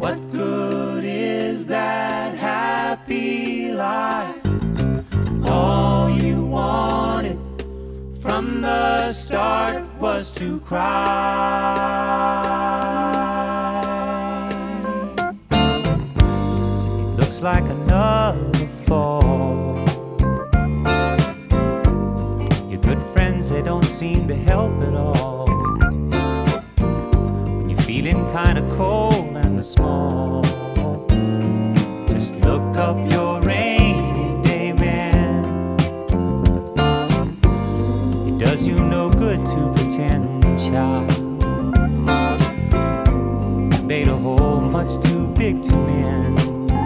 What good is that happy life? All you wanted from the start was to cry. It looks like another fall. Your good friends, they don't seem to help at all. When you're feeling kinda cold and small, just look up your rainy day man. It does you no good to pretend, child. You made a hole much too big to mend.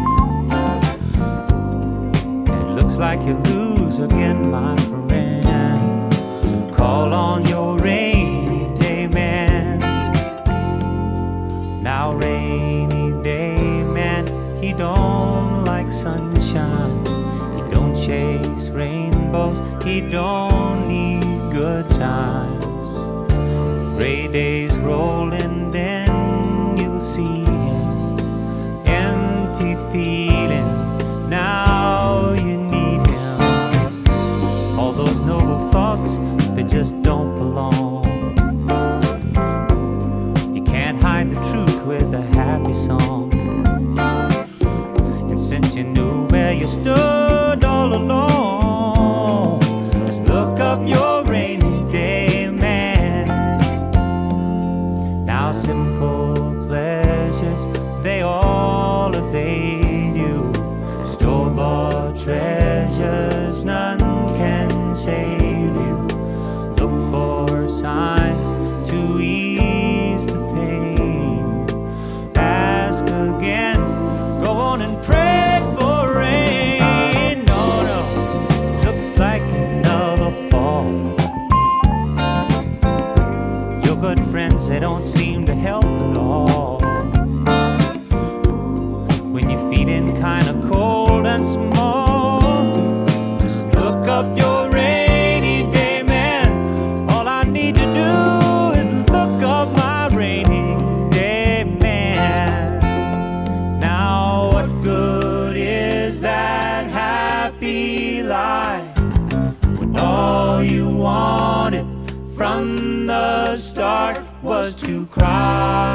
It looks like you lose again, my friend. So call on your rainy day man. Now rainy day man, he don't like sunshine. He don't chase rainbows. He don't need good times. Gray days rolling, then you'll see him. Empty feeling, now you need him. All those noble thoughts, they just don't belong. You can't hide the truth with a happy song. And since you knew where you stood all along, just look up your rainy day man. Now simple pleasures, they all evade you. Store-bought treasures, none can save you. Look for signs to ease the pain. Ask again, go on and pray for rain. No, no, looks like another fall. Your good friends, they don't seem to help at all. When you're feeling kinda cold and small, just look up your rainy day man. All I need to do is look up my rainy day man. Now what good is that happy life when all you wanted from the start was to cry?